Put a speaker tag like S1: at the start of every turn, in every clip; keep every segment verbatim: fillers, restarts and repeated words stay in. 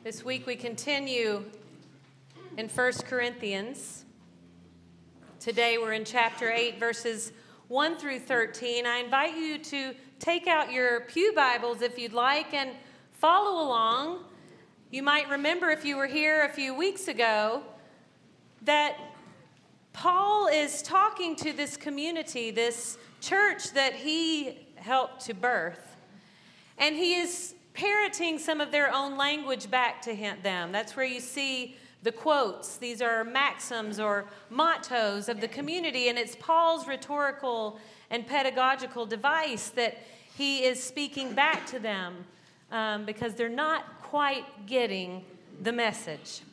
S1: This week we continue in First Corinthians. Today we're in chapter eight, verses one through thirteen. I invite you to take out your pew Bibles if you'd like and follow along. You might remember, if you were here a few weeks ago, that Paul is talking to this community, this church that he helped to birth. And he is parroting some of their own language back to him, them. That's where you see the quotes. These are maxims or mottos of the community, and it's Paul's rhetorical and pedagogical device that he is speaking back to them um, because they're not quite getting the message.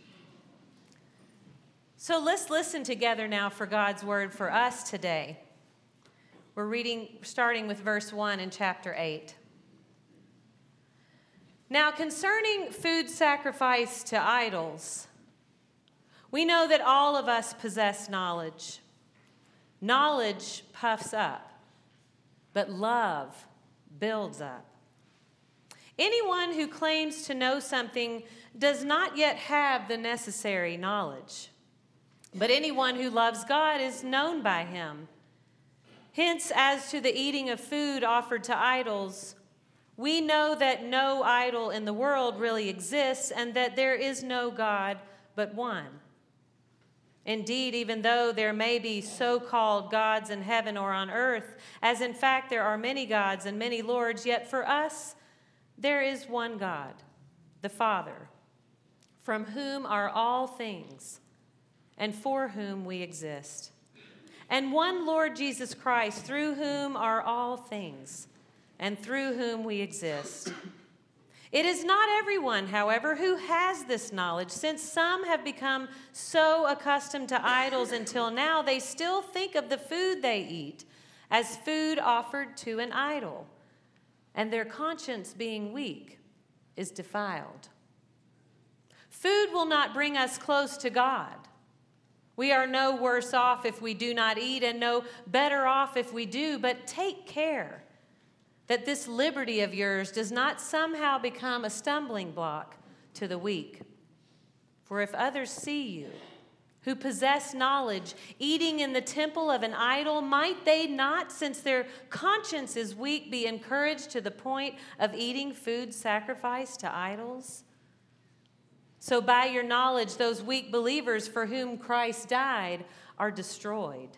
S1: So let's listen together now for God's word for us today. We're reading, starting with verse one in chapter eight. Now, concerning food sacrificed to idols, we know that all of us possess knowledge. Knowledge puffs up, but love builds up. Anyone who claims to know something does not yet have the necessary knowledge, but anyone who loves God is known by him. Hence, as to the eating of food offered to idols, we know that no idol in the world really exists and that there is no God but one. Indeed, even though there may be so-called gods in heaven or on earth, as in fact there are many gods and many lords, yet for us there is one God, the Father, from whom are all things and for whom we exist, and one Lord Jesus Christ, through whom are all things and through whom we exist. It is not everyone, however, who has this knowledge, since some have become so accustomed to idols until now, they still think of the food they eat as food offered to an idol, and their conscience, being weak, is defiled. Food will not bring us close to God. We are no worse off if we do not eat, and no better off if we do, but take care that this liberty of yours does not somehow become a stumbling block to the weak. For if others see you, who possess knowledge, eating in the temple of an idol, might they not, since their conscience is weak, be encouraged to the point of eating food sacrificed to idols? So by your knowledge, those weak believers for whom Christ died are destroyed.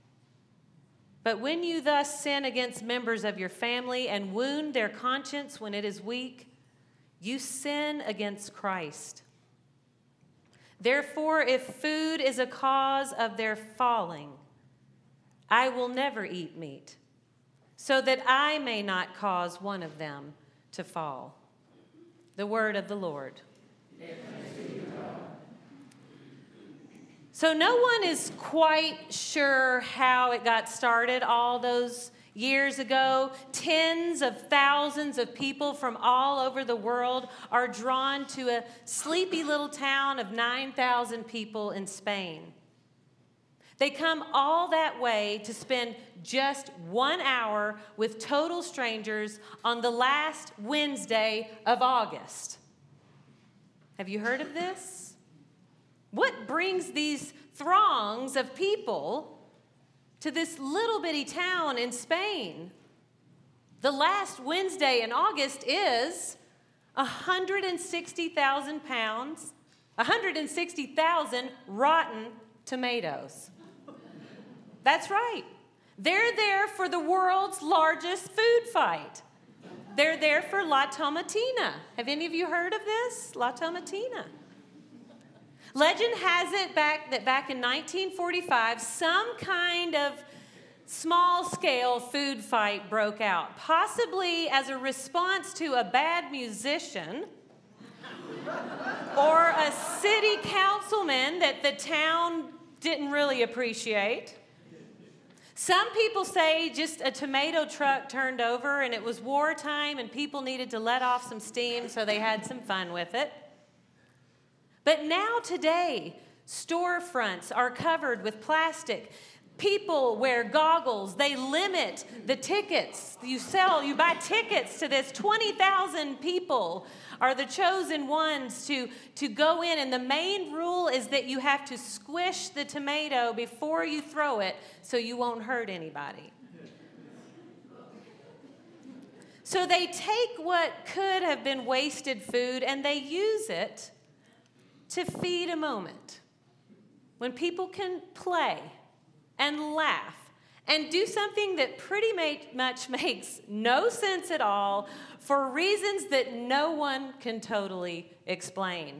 S1: But when you thus sin against members of your family and wound their conscience when it is weak, you sin against Christ. Therefore, if food is a cause of their falling, I will never eat meat, so that I may not cause one of them to fall. The word of the Lord. So no one is quite sure how it got started all those years ago. Tens of thousands of people from all over the world are drawn to a sleepy little town of nine thousand people in Spain. They come all that way to spend just one hour with total strangers on the last Wednesday of August. Have you heard of this? What brings these throngs of people to this little bitty town in Spain? The last Wednesday in August is one hundred sixty thousand pounds, one hundred sixty thousand rotten tomatoes. That's right. They're there for the world's largest food fight. They're there for La Tomatina. Have any of you heard of this? La Tomatina. Legend has it back that back in nineteen forty-five, some kind of small-scale food fight broke out, possibly as a response to a bad musician or a city councilman that the town didn't really appreciate. Some people say just a tomato truck turned over and it was wartime and people needed to let off some steam, so they had some fun with it. But now today, storefronts are covered with plastic. People wear goggles. They limit the tickets. You sell, you buy tickets to this. twenty thousand people are the chosen ones to, to go in. And the main rule is that you have to squish the tomato before you throw it so you won't hurt anybody. So they take what could have been wasted food and they use it to feed a moment when people can play and laugh and do something that pretty much makes no sense at all for reasons that no one can totally explain.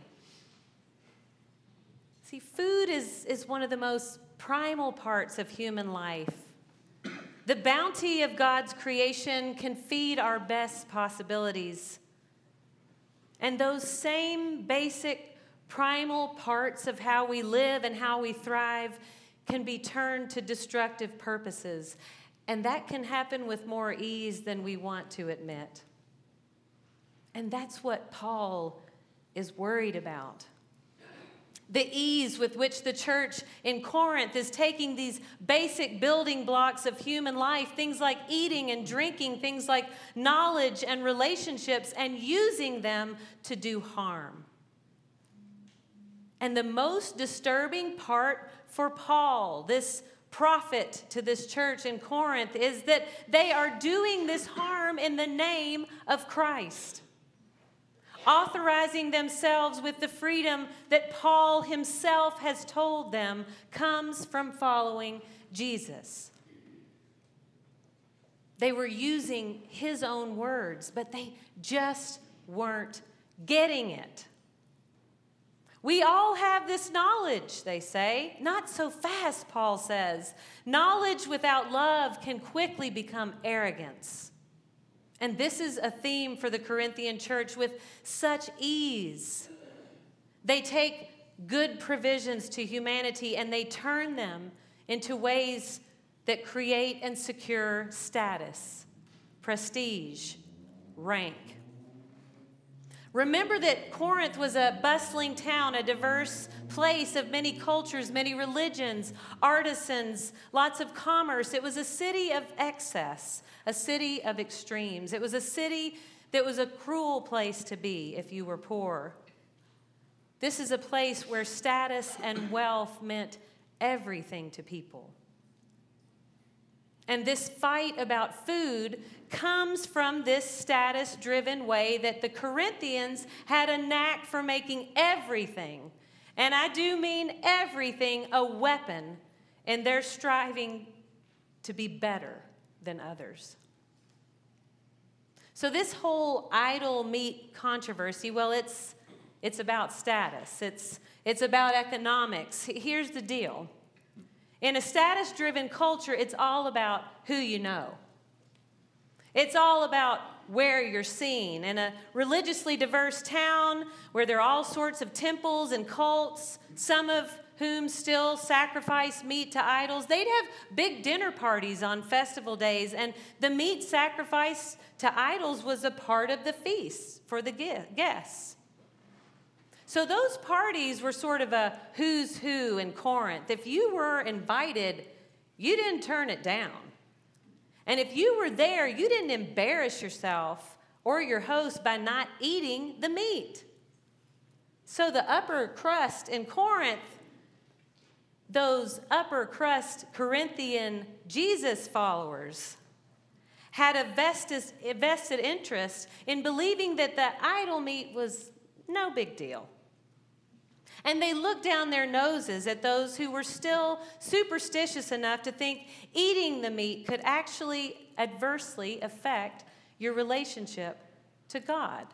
S1: See, food is, is one of the most primal parts of human life. The bounty of God's creation can feed our best possibilities. And those same basic primal parts of how we live and how we thrive can be turned to destructive purposes. And that can happen with more ease than we want to admit. And that's what Paul is worried about. The ease with which the church in Corinth is taking these basic building blocks of human life, things like eating and drinking, things like knowledge and relationships, and using them to do harm. And the most disturbing part for Paul, this prophet to this church in Corinth, is that they are doing this harm in the name of Christ, authorizing themselves with the freedom that Paul himself has told them comes from following Jesus. They were using his own words, but they just weren't getting it. We all have this knowledge, they say. Not so fast, Paul says. Knowledge without love can quickly become arrogance. And this is a theme for the Corinthian church with such ease. They take good provisions to humanity and they turn them into ways that create and secure status, prestige, rank. Remember that Corinth was a bustling town, a diverse place of many cultures, many religions, artisans, lots of commerce. It was a city of excess, a city of extremes. It was a city that was a cruel place to be if you were poor. This is a place where status and wealth meant everything to people. And this fight about food comes from this status-driven way that the Corinthians had a knack for making everything, and I do mean everything, a weapon in their striving to be better than others. So this whole idol meat controversy, well, it's it's about status. It's it's about economics. Here's the deal. In a status-driven culture, it's all about who you know. It's all about where you're seen. In a religiously diverse town where there are all sorts of temples and cults, some of whom still sacrifice meat to idols, they'd have big dinner parties on festival days, and the meat sacrificed to idols was a part of the feast for the guests. So those parties were sort of a who's who in Corinth. If you were invited, you didn't turn it down. And if you were there, you didn't embarrass yourself or your host by not eating the meat. So the upper crust in Corinth, those upper crust Corinthian Jesus followers, had a vested, a vested interest in believing that the idol meat was no big deal. And they looked down their noses at those who were still superstitious enough to think eating the meat could actually adversely affect your relationship to God.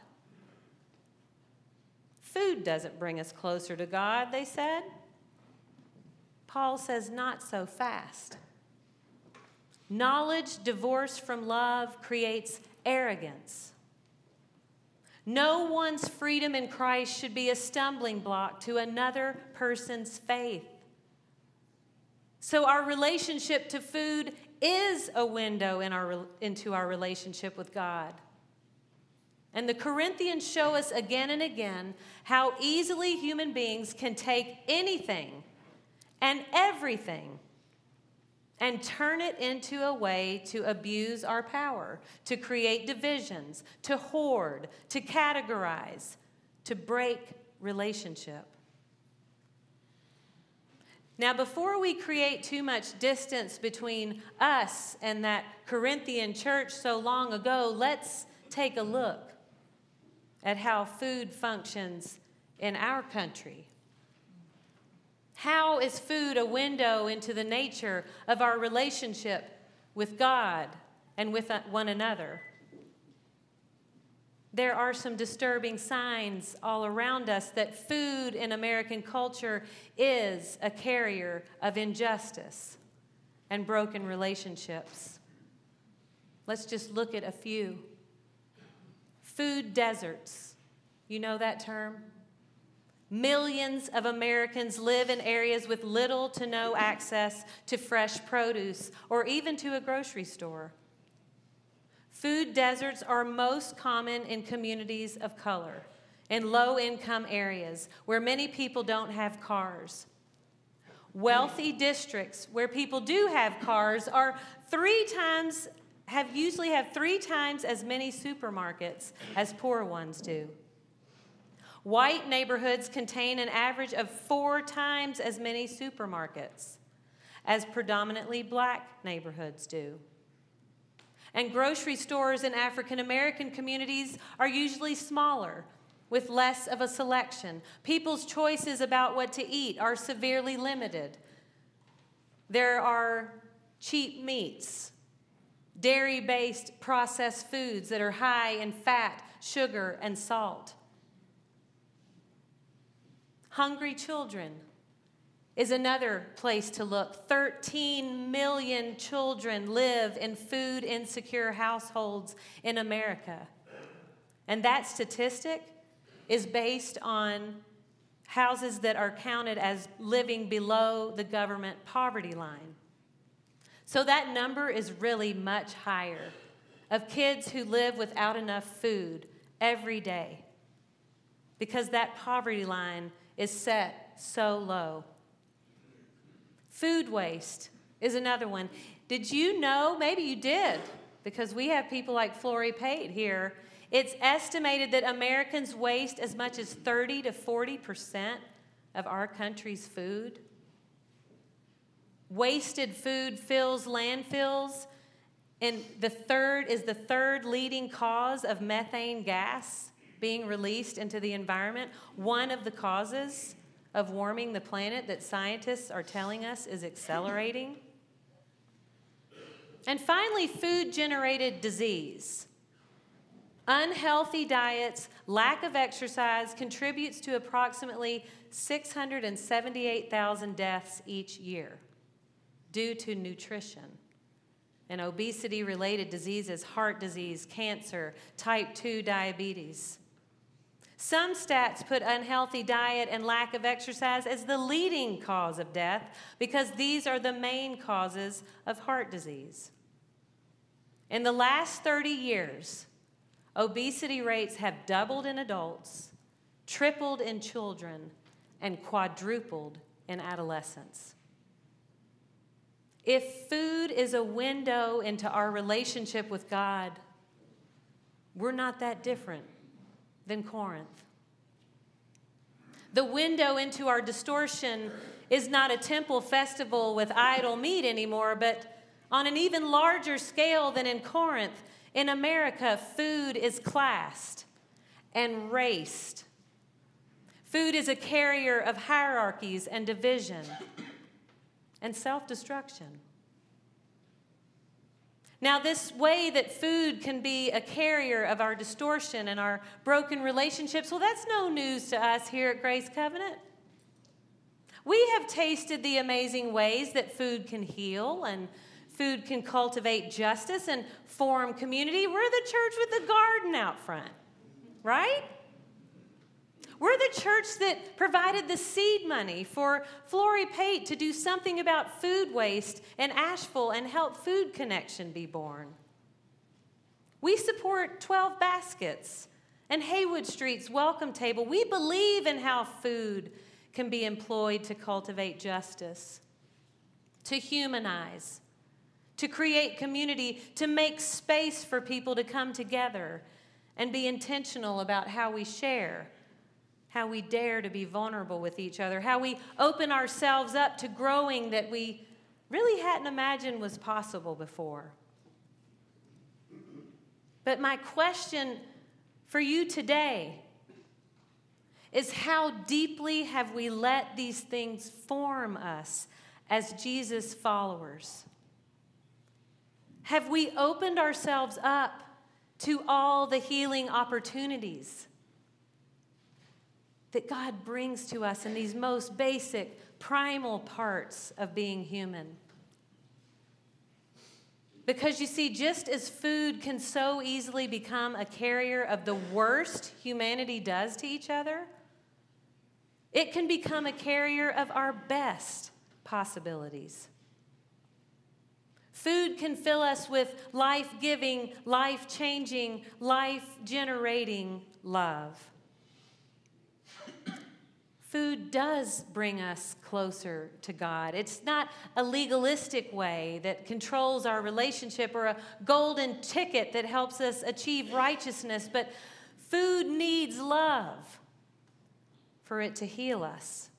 S1: Food doesn't bring us closer to God, they said. Paul says, not so fast. Knowledge divorced from love creates arrogance. No one's freedom in Christ should be a stumbling block to another person's faith. So our relationship to food is a window in our, into our relationship with God. And the Corinthians show us again and again how easily human beings can take anything and everything and turn it into a way to abuse our power, to create divisions, to hoard, to categorize, to break relationship. Now, before we create too much distance between us and that Corinthian church so long ago, let's take a look at how food functions in our country. How is food a window into the nature of our relationship with God and with one another? There are some disturbing signs all around us that food in American culture is a carrier of injustice and broken relationships. Let's just look at a few. Food deserts. You know that term? Millions of Americans live in areas with little to no access to fresh produce or even to a grocery store. Food deserts are most common in communities of color, in low-income areas where many people don't have cars. Wealthy districts where people do have cars are three times, have usually have three times as many supermarkets as poor ones do. White neighborhoods contain an average of four times as many supermarkets as predominantly black neighborhoods do. And grocery stores in African American communities are usually smaller, with less of a selection. People's choices about what to eat are severely limited. There are cheap meats, dairy-based processed foods that are high in fat, sugar, and salt. Hungry children is another place to look. thirteen million children live in food-insecure households in America. And that statistic is based on houses that are counted as living below the government poverty line. So that number is really much higher, of kids who live without enough food every day, because that poverty line is set so low. Food waste is another one. Did you know, maybe you did, because we have people like Flory Pate here, it's estimated that Americans waste as much as thirty to forty percent of our country's food. Wasted food fills landfills, and the third is the third leading cause of methane gas being released into the environment. One of the causes of warming the planet that scientists are telling us is accelerating. And finally, food-generated disease. Unhealthy diets, lack of exercise contributes to approximately six hundred seventy-eight thousand deaths each year due to nutrition and obesity-related diseases, heart disease, cancer, type two diabetes. Some stats put unhealthy diet and lack of exercise as the leading cause of death because these are the main causes of heart disease. In the last thirty years, obesity rates have doubled in adults, tripled in children, and quadrupled in adolescents. If food is a window into our relationship with God, we're not that different than Corinth. The window into our distortion is not a temple festival with idol meat anymore, but on an even larger scale than in Corinth, in America, food is classed and raced. Food is a carrier of hierarchies and division and self-destruction. Now, this way that food can be a carrier of our distortion and our broken relationships, well, that's no news to us here at Grace Covenant. We have tasted the amazing ways that food can heal and food can cultivate justice and form community. We're the church with the garden out front, right? We're the church that provided the seed money for Flory Pate to do something about food waste in Asheville and help Food Connection be born. We support twelve Baskets and Haywood Street's Welcome Table. We believe in how food can be employed to cultivate justice, to humanize, to create community, to make space for people to come together and be intentional about how we share, how we dare to be vulnerable with each other, how we open ourselves up to growing that we really hadn't imagined was possible before. But my question for you today is, how deeply have we let these things form us as Jesus followers? Have we opened ourselves up to all the healing opportunities that God brings to us in these most basic, primal parts of being human? Because you see, just as food can so easily become a carrier of the worst humanity does to each other, it can become a carrier of our best possibilities. Food can fill us with life-giving, life-changing, life-generating love. Food does bring us closer to God. It's not a legalistic way that controls our relationship or a golden ticket that helps us achieve righteousness, but food needs love for it to heal us.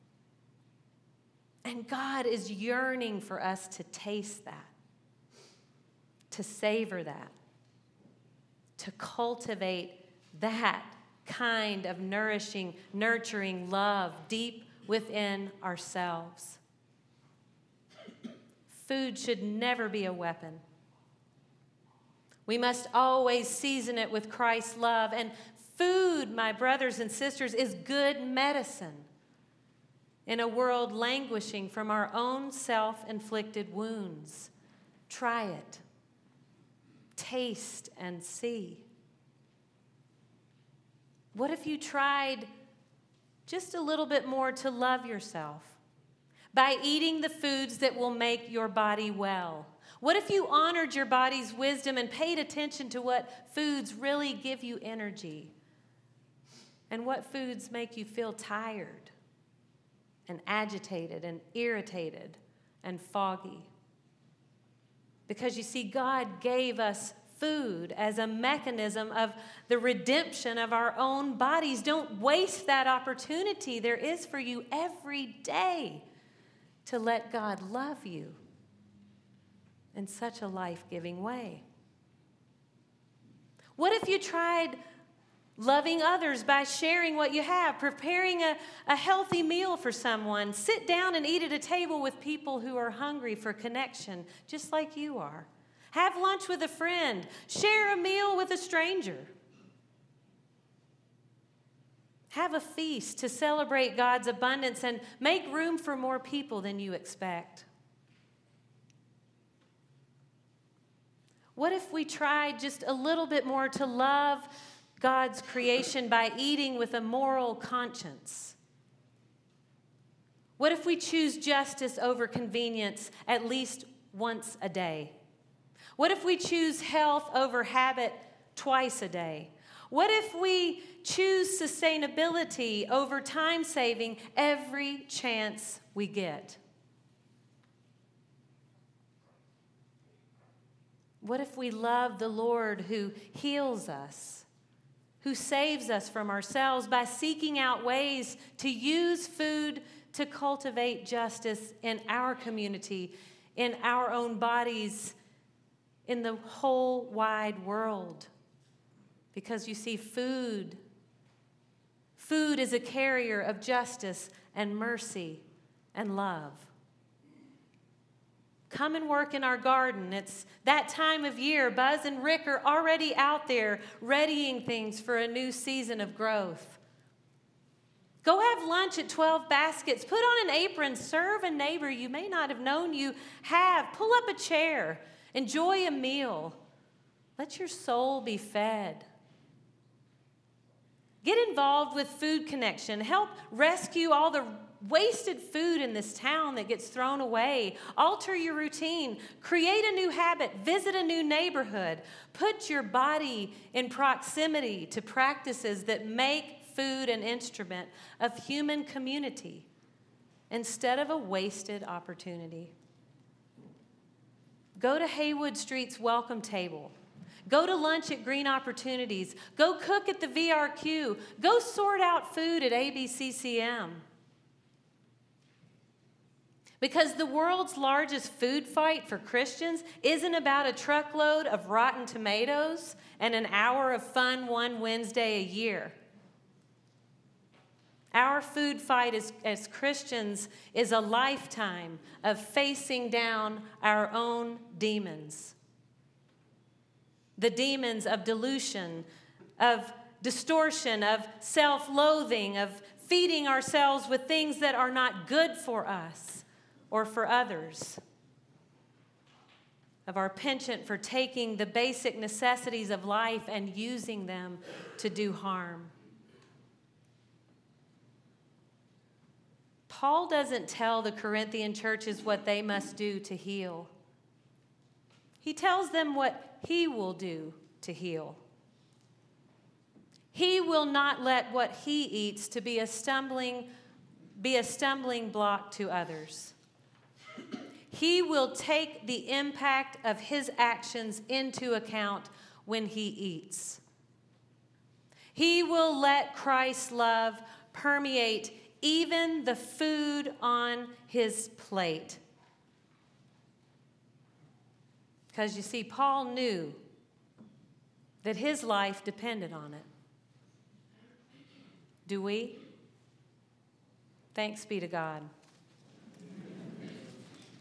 S1: And God is yearning for us to taste that, to savor that, to cultivate that kind of nourishing, nurturing love deep within ourselves. Food should never be a weapon. We must always season it with Christ's love. And food, my brothers and sisters, is good medicine in a world languishing from our own self-inflicted wounds. Try it. Taste and see. What if you tried just a little bit more to love yourself by eating the foods that will make your body well? What if you honored your body's wisdom and paid attention to what foods really give you energy and what foods make you feel tired and agitated and irritated and foggy? Because you see, God gave us food as a mechanism of the redemption of our own bodies. Don't waste that opportunity there is for you every day to let God love you in such a life-giving way. What if you tried loving others by sharing what you have, preparing a, a healthy meal for someone? Sit down and eat at a table with people who are hungry for connection, just like you are. Have lunch with a friend. Share a meal with a stranger. Have a feast to celebrate God's abundance and make room for more people than you expect. What if we tried just a little bit more to love God's creation by eating with a moral conscience? What if we choose justice over convenience at least once a day? What if we choose health over habit twice a day? What if we choose sustainability over time saving every chance we get? What if we love the Lord who heals us, who saves us from ourselves by seeking out ways to use food to cultivate justice in our community, in our own bodies, in the whole wide world? Because you see, food, food is a carrier of justice and mercy and love. Come and work in our garden. It's that time of year. Buzz and Rick are already out there readying things for a new season of growth. Go have lunch at twelve Baskets. Put on an apron. Serve a neighbor you may not have known you have. Pull up a chair. Enjoy a meal. Let your soul be fed. Get involved with Food Connection. Help rescue all the wasted food in this town that gets thrown away. Alter your routine. Create a new habit. Visit a new neighborhood. Put your body in proximity to practices that make food an instrument of human community instead of a wasted opportunity. Go to Haywood Street's welcome table. Go to lunch at Green Opportunities. Go cook at the V R Q. Go sort out food at A B C C M. Because the world's largest food fight for Christians isn't about a truckload of rotten tomatoes and an hour of fun one Wednesday a year. Our food fight as, as Christians is a lifetime of facing down our own demons. The demons of delusion, of distortion, of self-loathing, of feeding ourselves with things that are not good for us or for others, of our penchant for taking the basic necessities of life and using them to do harm. Paul doesn't tell the Corinthian churches what they must do to heal. He tells them what he will do to heal. He will not let what he eats to be a stumbling, be a stumbling block to others. He will take the impact of his actions into account when he eats. He will let Christ's love permeate even the food on his plate. Because you see, Paul knew that his life depended on it. Do we? Thanks be to God.